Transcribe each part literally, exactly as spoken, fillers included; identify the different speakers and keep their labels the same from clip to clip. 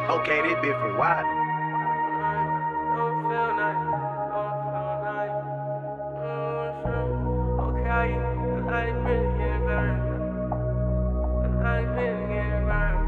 Speaker 1: Okay, this bitch from wide.
Speaker 2: Don't feel nice, don't feel nice. Okay, how you feel? I ain't really getting better. I ain't really getting better.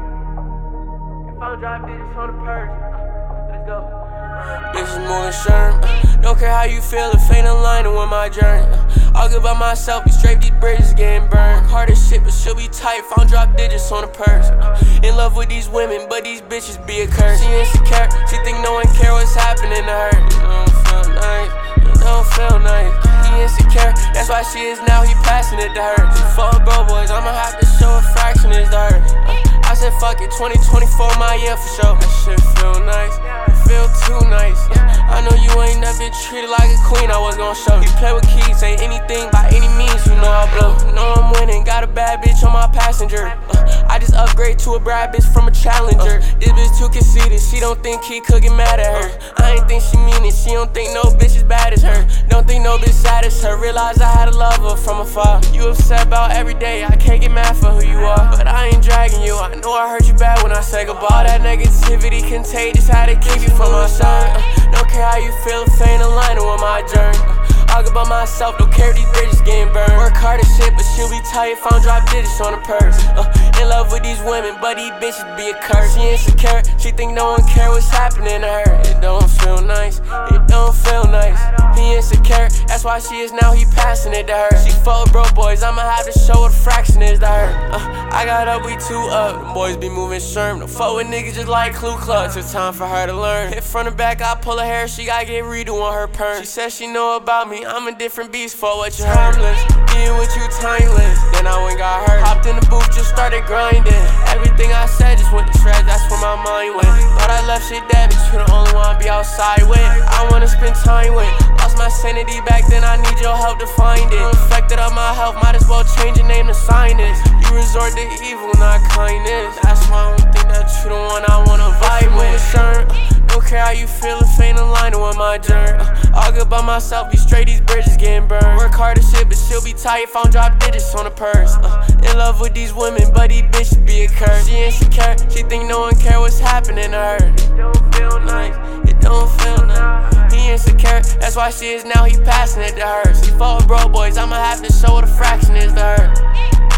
Speaker 2: If I'm dropping this on the purse, let's go. Bitches moving sherm. Don't care how you feel, if ain't aligning with my journey. All good by myself, be straight, these bridges getting burned. Work hard as shit, but she'll be tight, if I don't drop digits on the purse. In love with these women, but these bitches be a curse. She insecure, she think no one care what's happening to her. It don't feel nice, it don't feel nice. He insecure, that's why she is now, he passing it to her. She fuck bro boys, I'ma have to show a fraction is to her. I said fuck it, twenty twenty-four my year for sure. That shit feel nice, it feel too nice. I know you ain't never been treated like a queen, I was gon' show you. Play with keys, say anything by any means, you know I blow. Know I'm winning, got a bad bitch on my passenger. uh, I just upgrade to a bad bitch from a challenger. uh, This bitch too conceited, she don't think he could get mad at her. I ain't think she mean it, she don't think no bitch as bad as her. Don't think no bitch sad as her, realize I had to love her from afar. You upset about every day, I can't get mad for who you are. But I ain't dragging you, I know I hurt you bad when I say goodbye. All that negativity contagious, how to keep you from my side. uh, Don't care how you feel, if ain't aligning with my journey. uh, I'll go by myself, don't care if these bridges getting burned. Work hard as shit, but she'll be tight if I don't drop digits on the purse. uh, In love with these women, but these bitches be a curse. She insecure, she think no one care what's happening to her. It don't feel nice, it don't feel nice. He insecure, that's why she is now, he passing it to her. She fuck with broke boys, I'ma have to show what a fraction is to her. uh, I got up, we two up, them boys be moving sherm. Don't fuck with niggas just like Clue Clutch, it's time for her to learn. Hit front and back, I pull her hair, she gotta get redo on her perm. She says she know about me, I'm a different beast for what you heard. Timeless, being with you timeless. Then I went got hurt, hopped in the booth, just started grinding. Everything I said just went to shreds, that's where my mind went. Thought I left shit dead, but you the only one I be outside with. I wanna spend time with. Lost my sanity back then, I need your help to find it. Infected up my health, might as well change your name to sinus. You resort to evil, not kindness. That's why I don't think that you the one I wanna vibe with. Sure, don't care how you feel, if ain't aligning with my journey. uh, All good by myself, be straight, these bridges getting burned. Work hard as shit, but she'll be tight if I don't drop digits on the purse. uh, In love with these women, but these bitches be a curse. She insecure, she think no one care what's happening to her. It don't feel nice, it don't feel nice. He insecure, that's why she is now, he passing it to her. She fuck with bro boys, I'ma have to show what a fraction is to her.